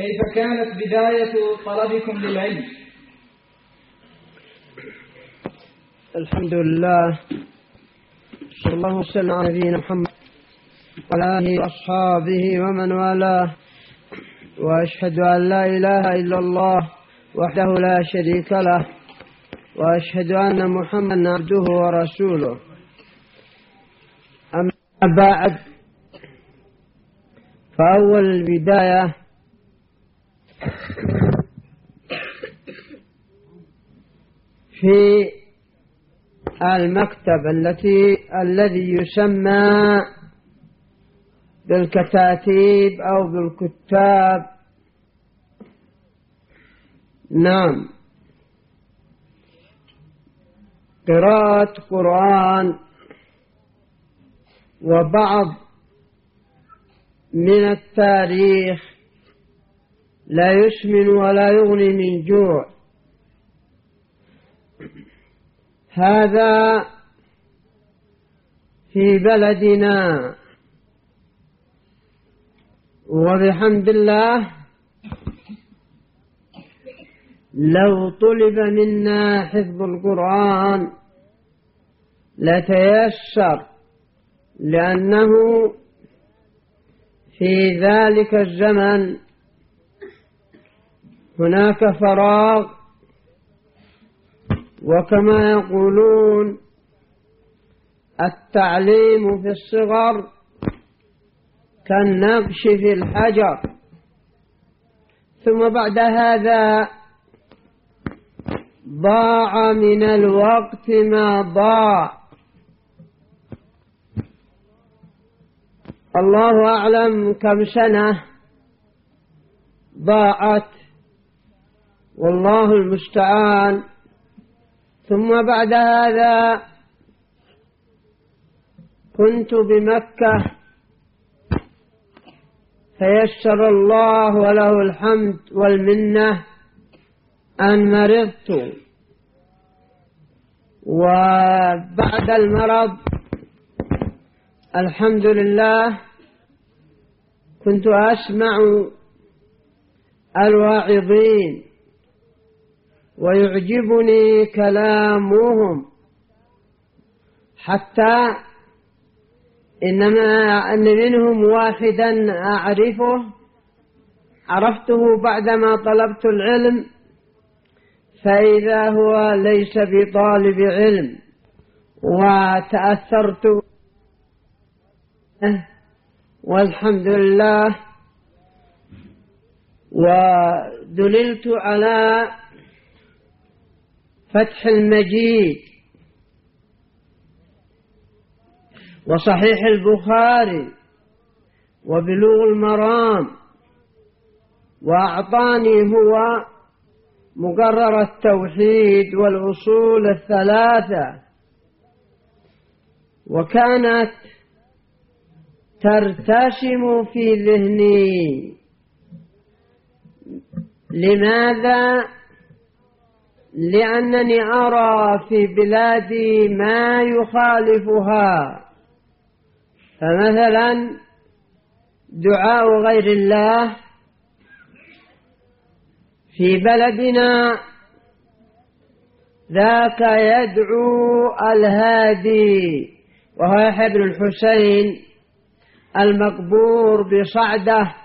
كيف كانت بداية طلبكم للعلم؟ الحمد لله، صلى الله وسلم على نبينا محمد وعلى آله وأصحابه ومن والاه، وأشهد أن لا إله إلا الله وحده لا شريك له، وأشهد أن محمدا عبده ورسوله. أما بعد، فأول البداية في المكتب الذي يسمى بالكتاتيب أو بالكتاب. نعم، قراءة قرآن وبعض من التاريخ لا يسمن ولا يغني من جوع. هذا في بلدنا، وبحمد الله لو طلب منا حفظ القرآن لتيسر، لأنه في ذلك الزمن هناك فراغ، وكما يقولون التعليم في الصغر كالنقش في الحجر. ثم بعد هذا ضاع من الوقت ما ضاع، الله أعلم كم سنة ضاعت، والله المستعان. ثم بعد هذا كنت بمكة، فيسر الله وله الحمد والمنة أن مرضت، وبعد المرض الحمد لله كنت أسمع الواعظين ويعجبني كلامهم، حتى أن منهم واحدا عرفته بعدما طلبت العلم، فإذا هو ليس بطالب علم، وتأثرت والحمد لله، ودللت على فتح المجيد وصحيح البخاري وبلوغ المرام، وأعطاني هو مقرر التوحيد والأصول الثلاثة، وكانت ترتسم في ذهني. لماذا؟ لأنني أرى في بلادي ما يخالفها، فمثلا دعاء غير الله في بلدنا ذاك يدعو الهادي، وهو يحيى بن الحسين المقبور بصعدة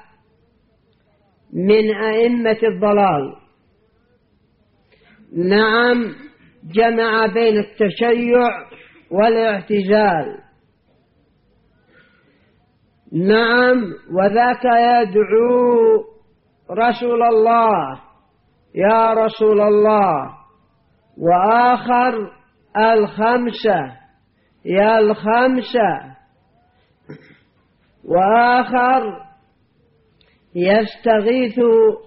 من أئمة الضلال. نعم، جمع بين التشيع والاعتزال. نعم، وذاك يدعو رسول الله يا رسول الله، وآخر الخمسة يا الخمسة، وآخر يستغيث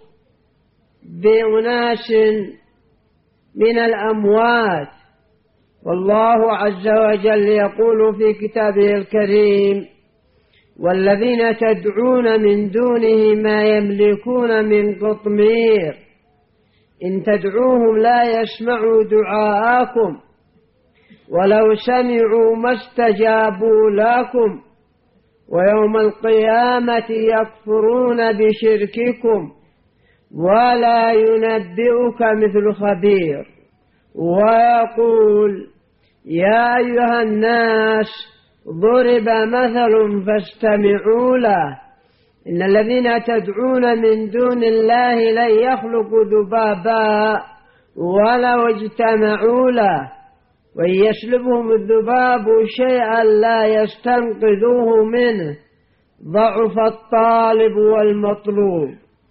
بأناس من الأموات. والله عز وجل يقول في كتابه الكريم: والذين تدعون من دونه ما يملكون من قطمير إن تدعوهم لا يسمعوا دعاءكم ولو سمعوا ما استجابوا لكم ويوم القيامة يكفرون بشرككم ولا ينبئك مثل خبير. ويقول يا أيها الناس ضرب مثل فاستمعوا له إن الذين تدعون من دون الله لن يخلقوا ذبابا ولو اجتمعوا له وإن يسلبهم الذباب شيئا لا يستنقذوه منه ضعف الطالب والمطلوب.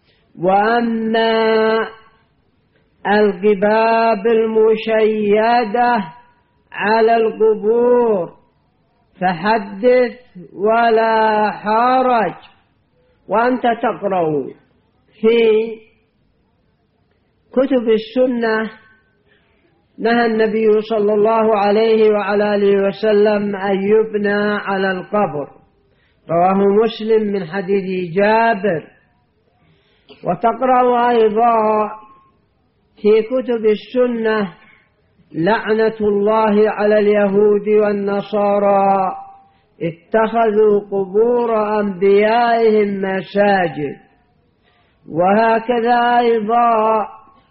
وأما القباب المشيدة على القبور فحدث ولا حرج. وأنت تقرأ في كتب السنة نهى النبي صلى الله عليه وعلى آله وسلم أن يبنى على القبر، رواه مسلم من حديث جابر. وتقرأ أيضا في كتب السنة لعنة الله على اليهود والنصارى اتخذوا قبور أنبيائهم مساجد. وهكذا أيضا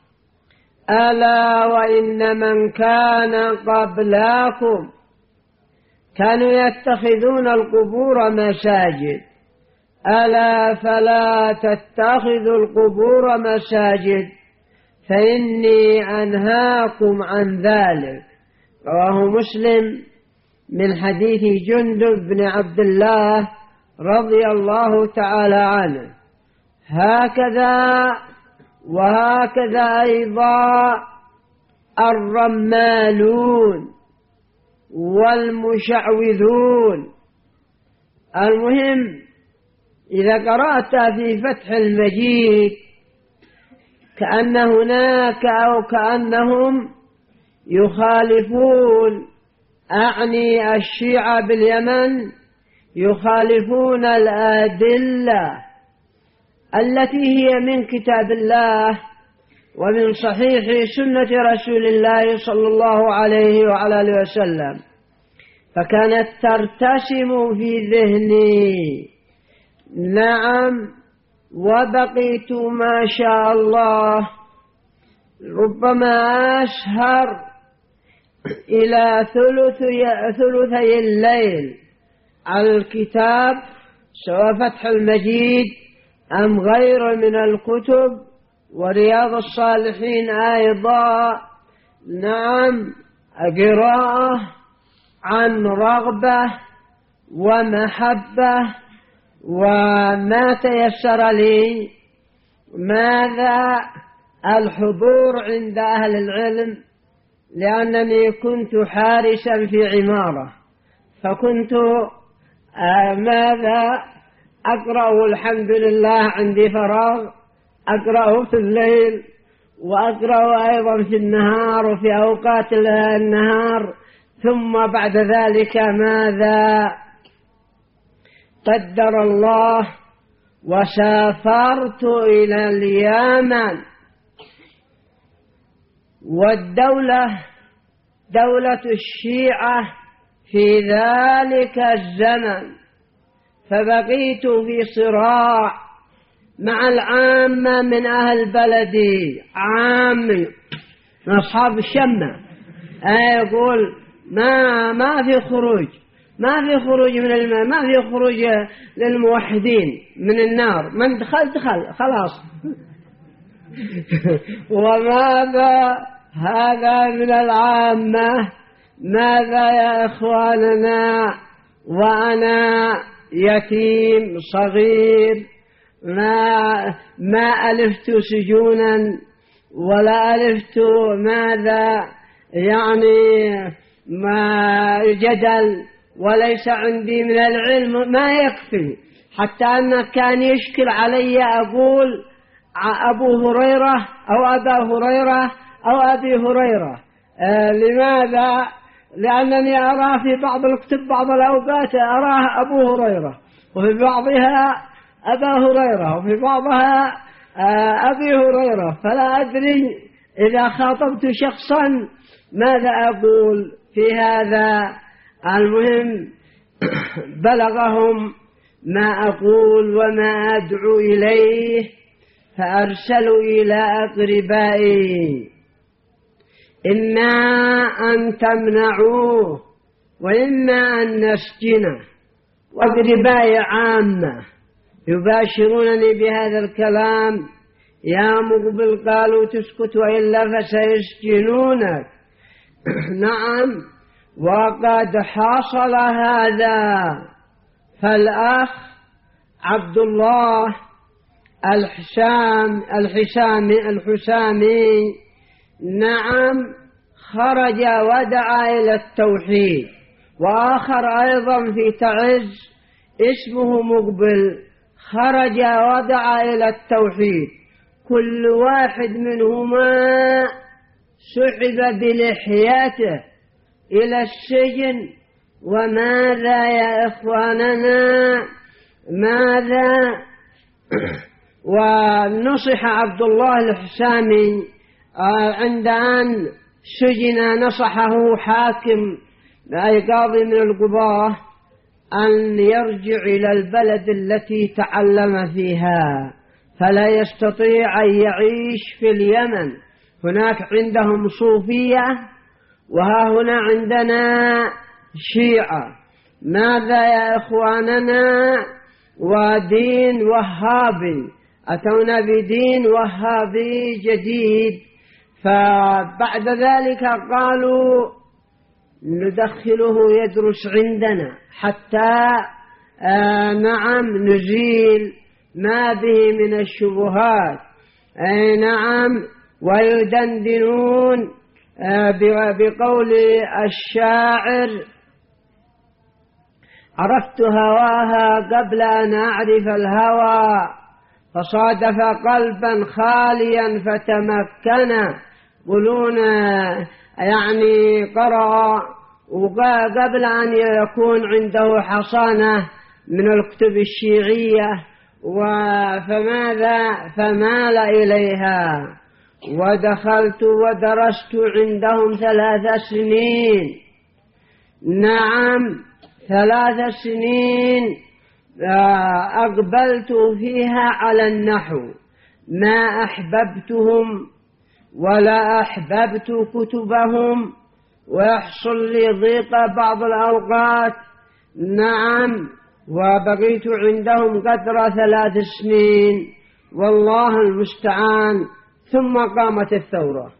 ألا وإن من كان قبلكم كانوا يتخذون القبور مساجد ألا فلا تتخذوا القبور مساجد فإني أنهاكم عن ذلك، رواه مسلم من حديث جندب بن عبد الله رضي الله تعالى عنه. وهكذا أيضا الرمالون والمشعوذون. المهم إذا قرأت في فتح المجيد كأن هناك أو كأنهم يخالفون، أعني الشيعة باليمن يخالفون الأدلة التي هي من كتاب الله ومن صحيح سنة رسول الله صلى الله عليه وعلى آله وسلم، فكانت ترتسم في ذهني. نعم، وبقيت ما شاء الله ربما أسهر إلى ثلثي الليل على الكتاب سواء فتح المجيد أم غير من الكتب، ورياض الصالحين أيضا. نعم، قراءة عن رغبة ومحبة، وما تيسر لي ماذا الحضور عند أهل العلم، لأنني كنت حارسا في عمارة، فكنت ماذا أقرأ الحمد لله عندي فراغ، أقرأه في الليل وأقرأه أيضا في النهار وفي أوقات النهار. ثم بعد ذلك ماذا قدر الله وسافرت إلى اليمن، والدولة دولة الشيعة في ذلك الزمن، فبقيت في صراع مع العامة من أهل بلدي، عامي من أصحاب الشمة، يقول ما في خروج، ما في خروج من الماء، ما في خروج للموحدين من النار، من دخل خلاص. وماذا هذا من العامة؟ ماذا يا إخواننا؟ وأنا يتيم صغير، ما ألفت سجونا ولا ألفت ماذا يعني ما جدل، وليس عندي من العلم ما يكفي، حتى أنه كان يشكل علي أقول أبو هريرة أو أبا هريرة أو أبي هريرة. لماذا؟ لأنني أرى في بعض الكتب بعض الأوقات أراه أبو هريرة، وفي بعضها أبا هريرة، وفي بعضها أبي هريرة، فلا أدري إذا خاطبت شخصا ماذا أقول في هذا. المهم بلغهم ما أقول وما أدعو إليه، فأرسلوا إلى أقربائي إما أن تمنعوه وإما أن نسجنه. وأقربائي عامة يباشرونني بهذا الكلام: يا مقبل قالوا تسكت وإلا فسيسجنونك. نعم، وقد حصل هذا. فالأخ عبد الله الحسامي نعم خرج ودعا إلى التوحيد، وآخر أيضا في تعز اسمه مقبل خرج ودعا إلى التوحيد. كل واحد منهما سحب بلحيته إلى السجن. وماذا يا إخواننا؟ ماذا؟ ونصح عبد الله الحسامي عند أن سجن، نصحه حاكم أي قاضي من القضاة أن يرجع إلى البلد التي تعلم فيها، فلا يستطيع أن يعيش في اليمن. هناك عندهم صوفية وها هنا عندنا شيعة. ماذا يا إخواننا؟ ودين وهابي، أتونا بدين وهابي جديد. فبعد ذلك قالوا ندخله يدرس عندنا حتى نعم نزيل ما به من الشبهات. نعم، ويدندنون بقول الشاعر: عرفت هواها قبل أن أعرف الهوى، فصادف قلبا خاليا فتمكن. يقولون يعني قرأ وقبل أن يكون عنده حصانة من الكتب الشيعية، فماذا؟ فمال إليها. ودخلت ودرست عندهم 3 سنين. نعم 3 سنين أقبلت فيها على النحو، ما أحببتهم ولا أحببت كتبهم، ويحصل لي ضيق بعض الأوقات. نعم، وبقيت عندهم قدر 3 سنين، والله المستعان. ثم قامت الثورة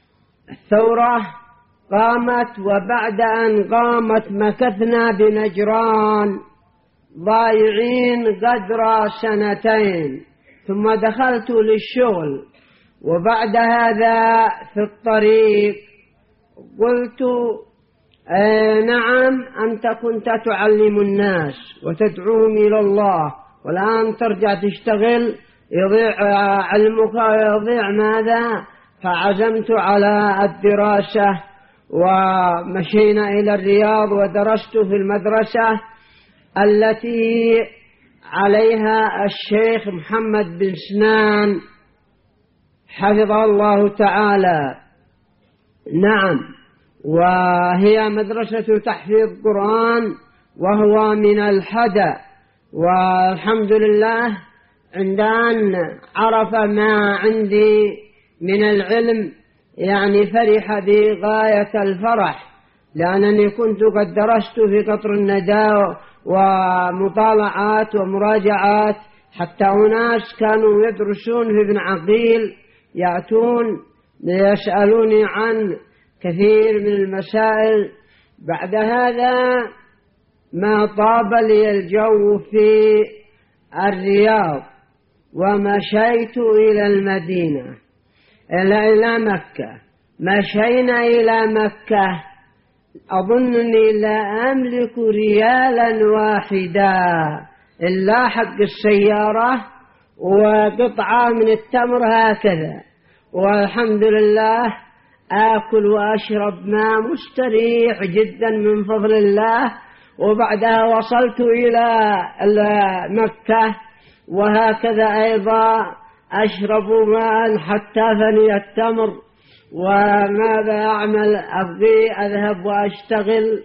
قامت، وبعد أن قامت مكثنا بنجران ضايعين قدر 2 سنين. ثم دخلت للشغل، وبعد هذا في الطريق قلت: نعم أنت كنت تعلم الناس وتدعوهم إلى الله، والآن ترجع تشتغل، يضيع علمك ويضيع ماذا؟ فعزمت على الدراسة، ومشينا إلى الرياض ودرست في المدرسة التي عليها الشيخ محمد بن سنان حفظه الله تعالى. نعم، وهي مدرسة تحفيظ قرآن، وهو من الحدى. والحمد لله عند أن عرف ما عندي من العلم يعني فرح بغاية الفرح، لأنني كنت قد درست في قطر الندى ومطالعات ومراجعات، حتى أناس كانوا يدرسون في ابن عقيل يأتون ليسألوني عن كثير من المسائل. بعد هذا ما طاب لي الجو في الرياض، ومشيت إلى المدينة إلى مكة. مشينا إلى مكة، أظنني لا أملك ريالا واحدا إلا حق السيارة وقطعة من التمر هكذا، والحمد لله آكل وأشرب ماء مستريح جدا من فضل الله. وبعدها وصلت إلى مكة، وهكذا أيضا أشرب ماء حتى فني التمر. وماذا أعمل؟ أبغي أذهب وأشتغل،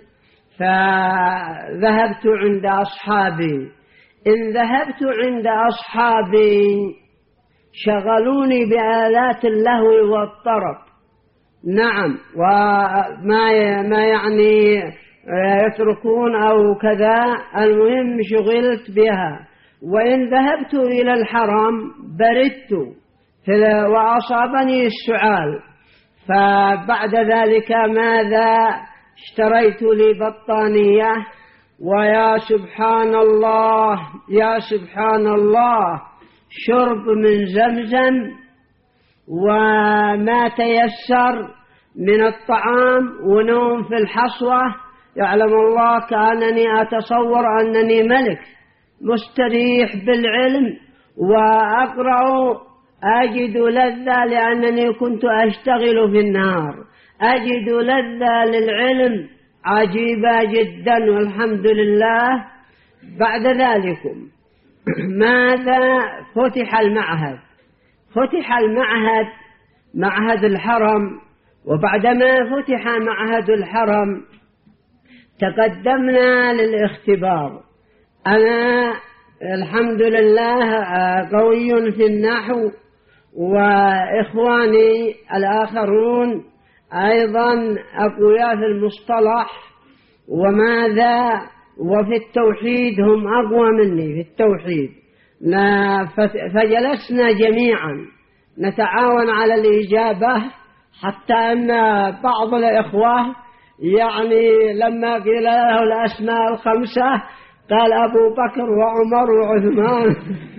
فذهبت عند أصحابي. إن ذهبت عند أصحابي شغلوني بآلات اللهو والطرب. نعم، وما يعني يتركون أو كذا، المهم شغلت بها. وإن ذهبت إلى الحرم بردت وأصابني السعال. فبعد ذلك ماذا؟ اشتريت لي بطانية، ويا سبحان الله يا سبحان الله، شرب من زمزم وما تيسر من الطعام ونوم في الحصوة. يعلم الله كأنني أتصور أنني ملك مستريح بالعلم وأقرأ، أجد لذة لأنني كنت أشتغل في النهار، أجد لذة للعلم عجيبة جدا، والحمد لله. بعد ذلك ماذا؟ فتح المعهد، فتح المعهد، معهد الحرم. وبعدما فتح معهد الحرم تقدمنا للاختبار. أنا الحمد لله قوي في النحو، وإخواني الآخرون أيضا أقوياء في المصطلح وماذا، وفي التوحيد هم أقوى مني في التوحيد. فجلسنا جميعا نتعاون على الإجابة، حتى أن بعض الإخوة يعني لما قيل له الأسماء الخمسة قال أبو بكر وعمر وعثمان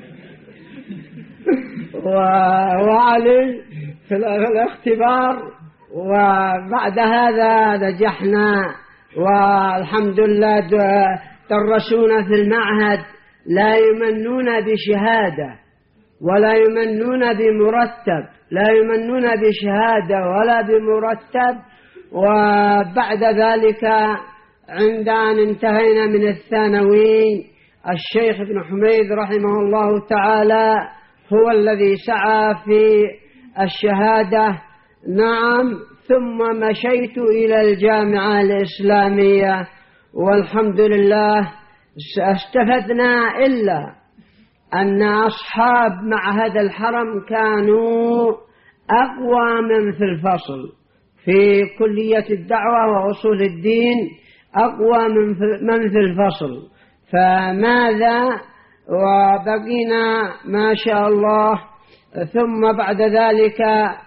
وعلي في الاختبار. وبعد هذا نجحنا والحمد لله. درسونا في المعهد، لا يمنون بشهادة ولا يمنون بمرتب، لا يمنون بشهادة ولا بمرتب. وبعد ذلك عند أن انتهينا من الثانوي، الشيخ ابن حميد رحمه الله تعالى هو الذي سعى في الشهادة. نعم، ثم مشيت إلى الجامعة الإسلامية، والحمد لله استفدنا، إلا أن أصحاب معهد الحرم كانوا أقوى من في الفصل في كلية الدعوة وأصول الدين، أقوى من في الفصل. فماذا؟ وبقينا ما شاء الله. ثم بعد ذلك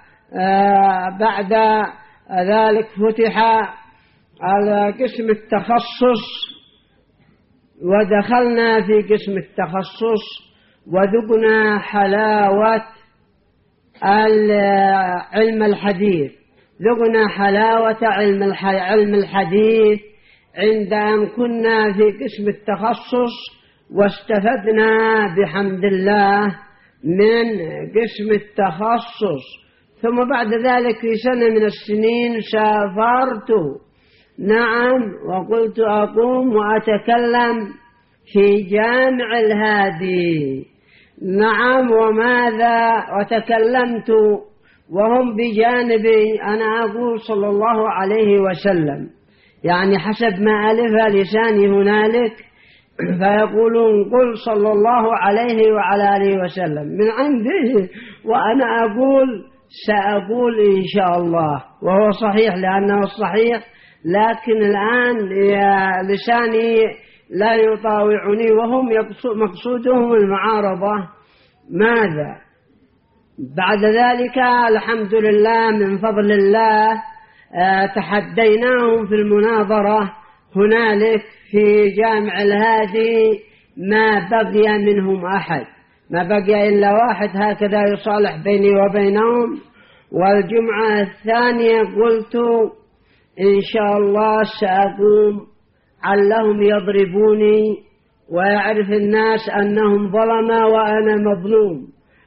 فتح على قسم التخصص، ودخلنا في قسم التخصص وذقنا حلاوة علم الحديث، ذقنا حلاوة علم الحديث عند أن كنا في قسم التخصص، واستفدنا بحمد الله من قسم التخصص. ثم بعد ذلك في سنة من السنين سافرت، نعم، وقلت أقوم وأتكلم في جامع الهادي، نعم، وماذا؟ وتكلمت وهم بجانبي، أنا أقول صلى الله عليه وسلم، يعني حسب ما ألف لساني هنالك، فيقولون قل صلى الله عليه وعلى آله وسلم من عندي، وأنا أقول سأقول إن شاء الله، وهو صحيح لأنه الصحيح، لكن الآن لساني لا يطاوعني، وهم مقصودهم المعارضة. ماذا؟ بعد ذلك الحمد لله من فضل الله تحديناهم في المناظرة هنالك في جامع الهادي، ما بقي منهم أحد، ما بقي إلا واحد هكذا يصالح بيني وبينهم. والجمعة الثانية قلت إن شاء الله سأقوم علهم يضربوني ويعرف الناس أنهم ظلمة وأنا مظلوم،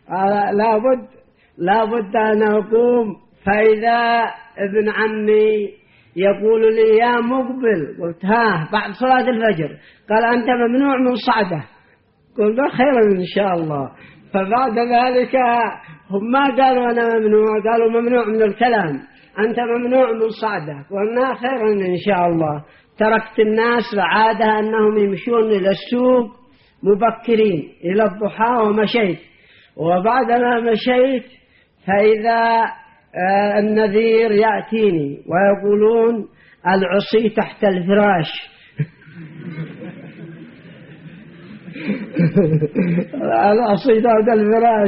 لابد أن أقوم. فإذا ابن عمي يقول لي يا مقبل، قلت ها بعد صلاة الفجر، قال أنت ممنوع من صعدة، قلت خيرا إن شاء الله. فبعد ذلك هم ما قالوا أنا ممنوع، قالوا ممنوع من الكلام، أنت ممنوع من صعدة، قلنا خيرا إن شاء الله. تركت الناس العادة أنهم يمشون إلى السوق مبكرين إلى الضحى، ومشيت وبعدما مشيت فإذا النذير يأتيني ويقولون العصي تحت الفراش. العصي تحت الفراش.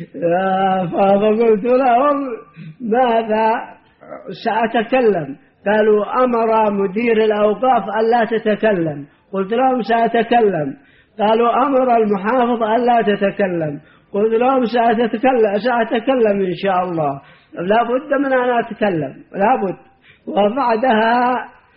فقلت لهم ماذا سأتكلم؟ قالوا أمر مدير الأوقاف ألا تتكلم. قلت لهم سأتكلم. قالوا أمر المحافظ ألا تتكلم. قلت لهم سأتكلم إن شاء الله، لا بد من أن أتكلم، لا بد. وبعدها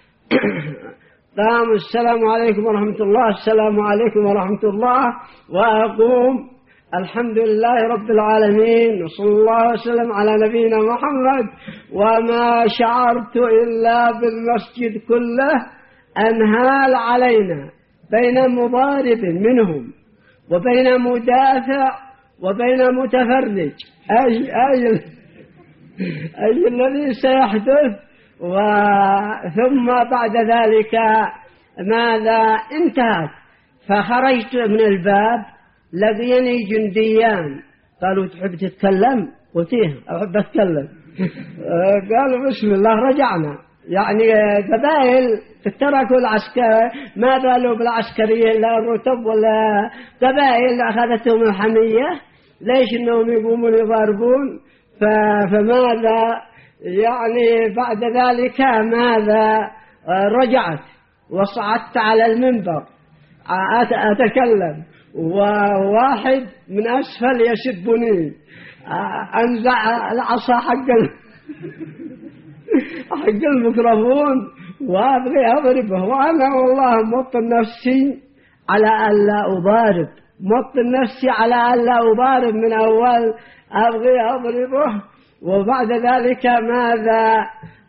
قام السلام عليكم ورحمة الله، السلام عليكم ورحمة الله، وأقوم الحمد لله رب العالمين وصلى الله وسلم على نبينا محمد. وما شعرت إلا بالمسجد كله أنهال علينا بين مضارب منهم وبين مدافع وبين متفرج. أي الذي سيحدث؟ ثم بعد ذلك ماذا انتهت؟ فخرجت من الباب لقيني جنديان قالوا تحب تتكلم؟ قلت أحب أتكلم. قالوا بسم الله. رجعنا، يعني قبائل تركوا العسكر، ما بالوا بالعسكرية لا الرتب ولا قبائل أخذتهم الحمية، ليش إنهم يقومون يضاربون؟ فماذا يعني بعد ذلك ماذا رجعت وصعدت على المنبر أتكلم، وواحد من أسفل يشبني، أنزع العصا حق الميكروفون وأبغي أضربه، وأنا والله موطن نفسي على ألا أضارب، موطن نفسي على ألا أضارب من أول، أبغي أضربه. وبعد ذلك ماذا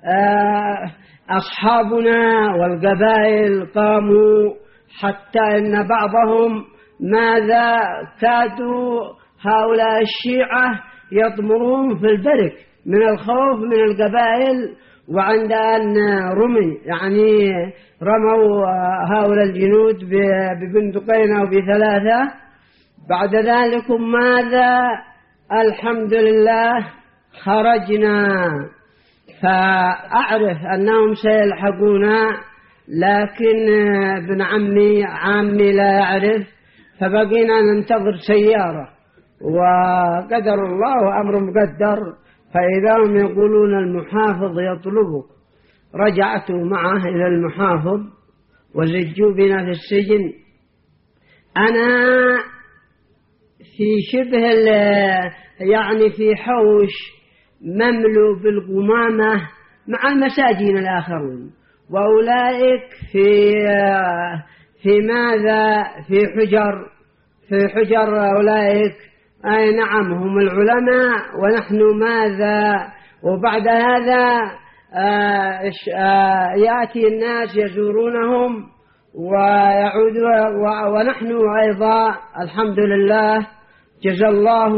أصحابنا والقبائل قاموا، حتى إن بعضهم ماذا كادوا هؤلاء الشيعة يضمرون في البرك من الخوف من القبائل، وعند أن رمي يعني رموا هؤلاء الجنود ببندقين أو بثلاثة. بعد ذلك ماذا الحمد لله خرجنا، فأعرف أنهم سيلحقونا، لكن ابن عمي لا يعرف، فبقينا ننتظر سيارة، وقدر الله أمر مقدر، فإذا هم يقولون المحافظ يطلبك. رجعت معه إلى المحافظ وزجوا بنا في السجن. أنا في شبه يعني في حوش مملو بالقمامة مع المساجين الآخرون، وأولئك في ماذا في حجر أولئك، أي نعم هم العلماء ونحن ماذا. وبعد هذا يأتي الناس يزورونهم ويعودون، ونحن أيضا الحمد لله جزا الله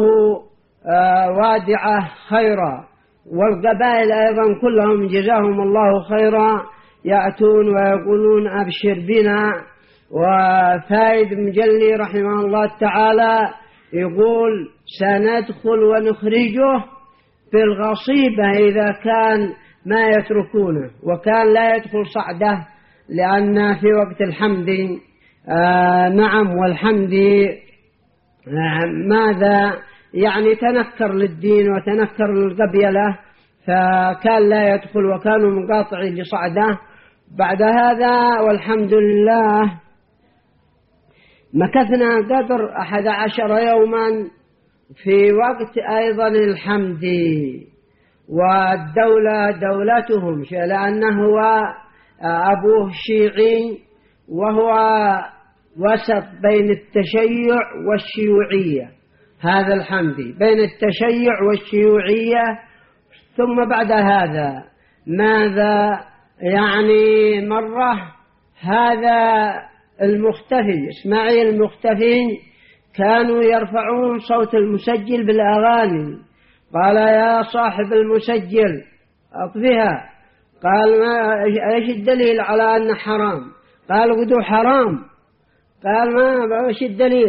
وادعه خيرا، والقبائل أيضا كلهم جزاهم الله خيرا، يأتون ويقولون أبشر بنا. وفايد مجلي رحمه الله تعالى يقول سندخل ونخرجه في الغصيبة إذا كان ما يتركونه، وكان لا يدخل صعده، لأن في وقت الحمد نعم والحمد ماذا يعني تنكر للدين وتنكر للقبيلة، فكان لا يدخل وكانوا مقاطعين لصعده. بعد هذا والحمد لله مكثنا قدر 11 يوما في وقت أيضا الحمد، والدولة دولتهم، لأنه هو أبوه شيعي وهو وسط بين التشيع والشيوعية، هذا الحمدي بين التشيع والشيوعية. ثم بعد هذا ماذا يعني مرة هذا المختفي إسماعيل المختفي كانوا يرفعون صوت المسجل بالأغاني، قال يا صاحب المسجل أطفها، قال ما إيش الدليل على أن حرام؟ قال قدو حرام، قال ما إيش الدليل؟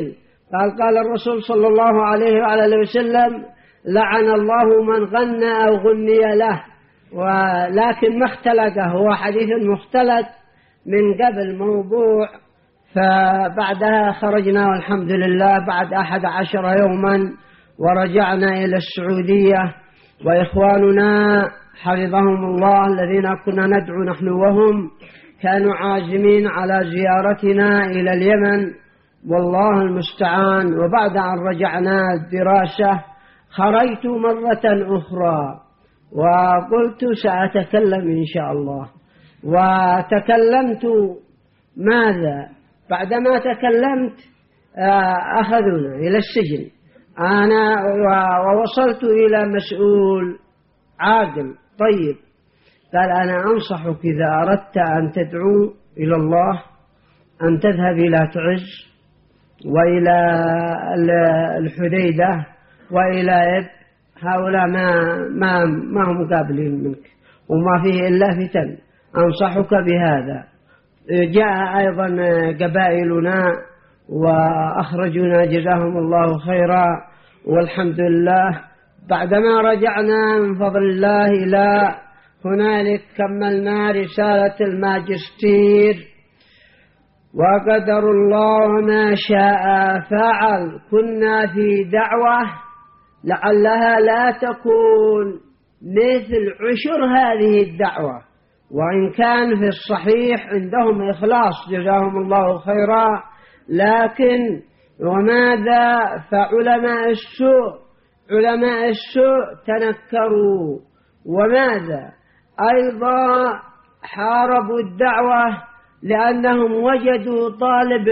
قال الرسول صلى الله عليه وعلى وسلم: لعن الله من غنى أو غني له. ولكن ما اختلقه، هو حديث مختلط من قبل موضوع. فبعدها خرجنا والحمد لله بعد 11 يوما ورجعنا إلى السعودية، وإخواننا حفظهم الله الذين كنا ندعو نحن وهم كانوا عازمين على زيارتنا إلى اليمن، والله المستعان. وبعد أن رجعنا الدراسة خرجت مرة أخرى وقلت سأتكلم إن شاء الله، وتكلمت. ماذا؟ بعدما تكلمت أخذونا إلى السجن أنا، ووصلت إلى مسؤول عاقل طيب، قال: أنا أنصحك إذا أردت أن تدعو إلى الله أن تذهب إلى تعز وإلى الحديدة وإلى إب، هؤلاء ما هم قابلين منك وما فيه إلا فتن، أنصحك بهذا. جاء أيضا قبائلنا وأخرجنا جزاهم الله خيرا، والحمد لله. بعدما رجعنا من فضل الله إلى هنالك كملنا رسالة الماجستير، وقدر الله ما شاء فعل. كنا في دعوة لعلها لا تكون مثل عشر هذه الدعوة، وإن كان في الصحيح عندهم إخلاص جزاهم الله خيرا، لكن وماذا؟ فعلماء السوء تنكروا، وماذا؟ أيضا حاربوا الدعوة لأنهم وجدوا طالب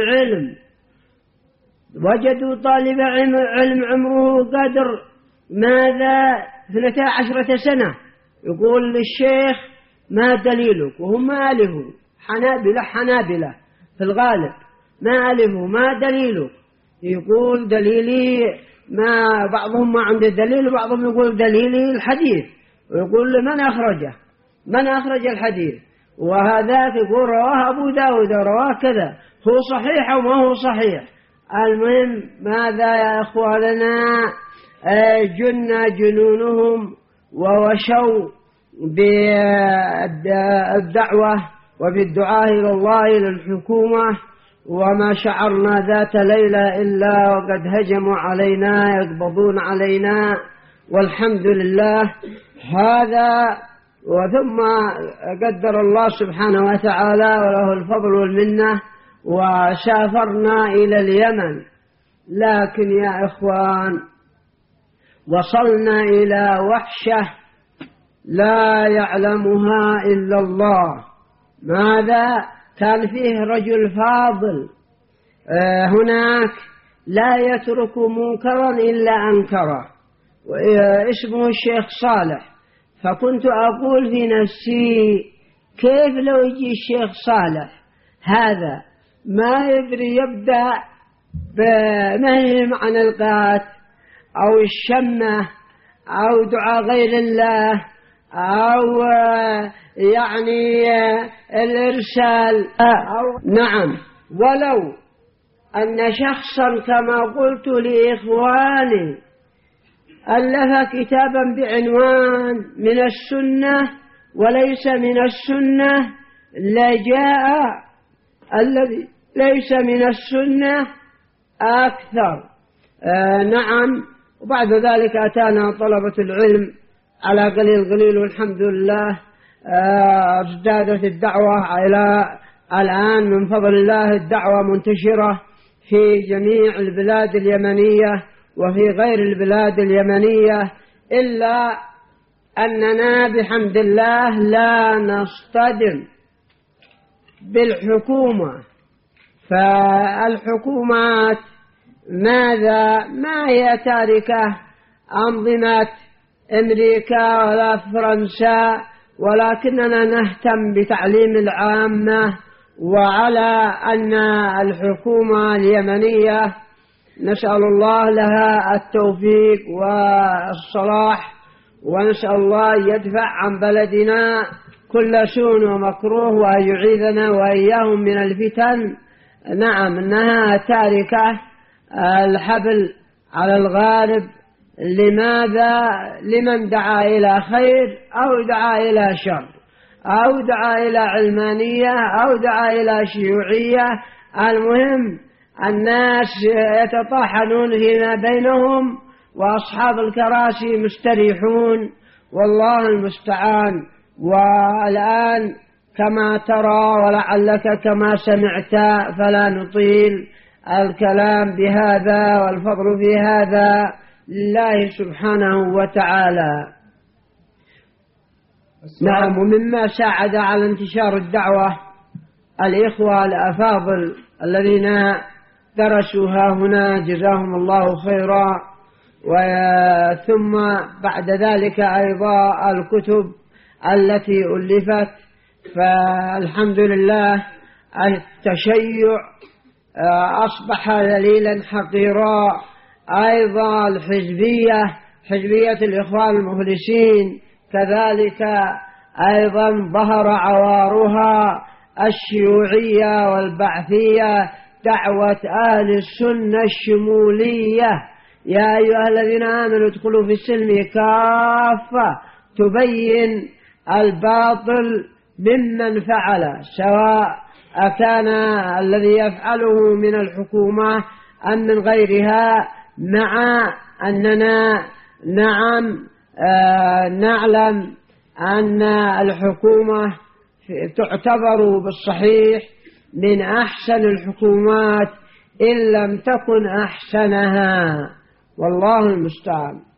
علم عمره قدر ماذا 12 سنة، يقول للشيخ: ما دليلك؟ وهم ما ألفوا، حنابلة في الغالب ما ألفوا، ما دليلك؟ يقول: دليلي ما، بعضهم ما عنده دليل، وبعضهم يقول دليلي الحديث، ويقول: من أخرج الحديث؟ وهذاك يقول: رواه أبو داود، رواه كذا، هو صحيح أو ما هو صحيح. المهم ماذا يا إخواننا؟ جن جنونهم ووشوا بالدعوة وبالدعاء إلى الله للحكومة، وما شعرنا ذات ليلة إلا وقد هجموا علينا يقبضون علينا، والحمد لله. هذا وثم قدر الله سبحانه وتعالى وله الفضل والمنة، وسافرنا إلى اليمن. لكن يا إخوان وصلنا إلى وحشة لا يعلمها إلا الله. ماذا؟ كان فيه رجل فاضل هناك لا يترك منكرا إلا أنكره، اسمه الشيخ صالح. فكنت أقول في نفسي: كيف لو يجي الشيخ صالح هذا ما يدري يبدأ بنهي عن القات أو الشمة أو دعاء غير الله أو يعني الإرسال نعم. ولو أن شخصا كما قلت لإخواني ألف كتابا بعنوان من السنة وليس من السنة، لجاء الذي ليس من السنة أكثر. نعم. وبعد ذلك أتانا طلبة العلم على قليل، والحمد لله ازدادت الدعوة إلى الآن من فضل الله. الدعوة منتشرة في جميع البلاد اليمنية وفي غير البلاد اليمنية، إلا أننا بحمد الله لا نصطدم بالحكومة. فالحكومات ماذا؟ ما هي تاركة أنظمة أمريكا ولا فرنسا، ولكننا نهتم بتعليم العامة. وعلى أن الحكومة اليمنية نسأل الله لها التوفيق والصلاح، ونسأل الله يدفع عن بلدنا كل سوء ومكروه، وأن يعيذنا وإياهم من الفتن. نعم، إنها تاركة الحبل على الغالب. لماذا؟ لمن دعا إلى خير أو دعا إلى شر أو دعا إلى علمانية أو دعا إلى شيوعية. المهم الناس يتطاحنون فيما بينهم وأصحاب الكراسي مستريحون، والله المستعان. والآن كما ترى ولعلك كما سمعت، فلا نطيل الكلام بهذا، والفضل في هذا لله سبحانه وتعالى. نعم. ومما ساعد على انتشار الدعوة الإخوة الأفاضل الذين درسوا هنا جزاهم الله خيرا، ثم بعد ذلك أيضا الكتب التي ألفت. فالحمد لله التشيع أصبح دليلا حقيرا. أيضا الحزبية، حزبية الإخوان المخلصين كذلك أيضا ظهر عوارها. الشيوعية والبعثية، دعوة أهل السنة الشمولية، يا أيها الذين آمنوا ادخلوا في السلم كافة، تبين الباطل ممن فعل، سواء أكان الذي يفعله من الحكومة أم من غيرها، مع أننا نعلم أن الحكومة تعتبر بالصحيح من أحسن الحكومات إن لم تكن أحسنها، والله المستعان.